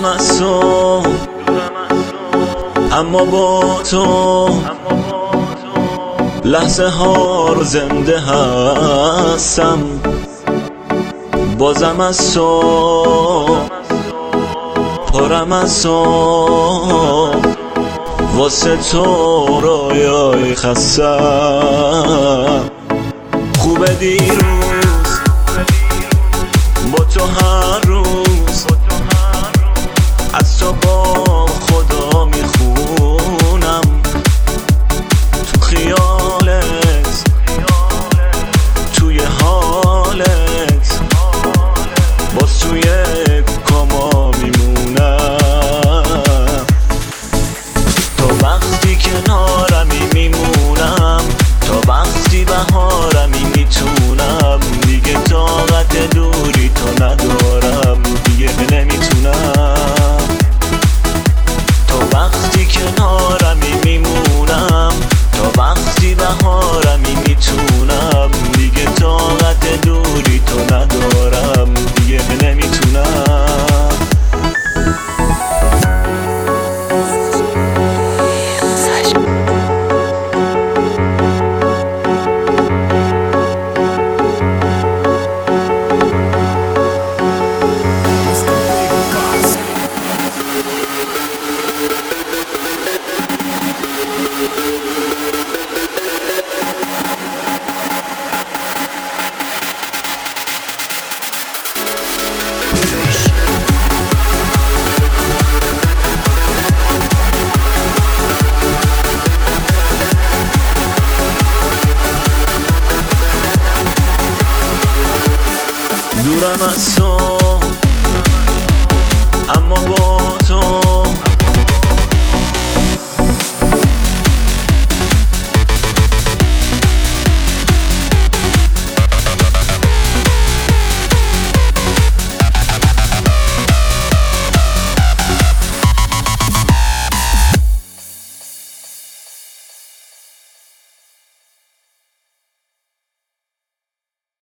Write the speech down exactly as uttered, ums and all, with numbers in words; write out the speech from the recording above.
دورم از تو، اما با تو لحظه ها رو زنده هستم. بازم از تو پرم از تو، واسه تو رویای خستم. خوبه دیروز با تو هر روز، از تو با خدا میخونم. تو خیالت توی حالت، باز توی کما میمونم. تا وقتی کنارمی میمونم، تا وقتی بهارمی میتونم. دیگه طاقت دوری تو ندارم، دیگه نمیتونم. تا وقتی کنارمی میمونم، تا وقتی بهارمی میتونم. دیگه طاقت دوری تو ندارم، دیگه نمیتونم. دورم از تو،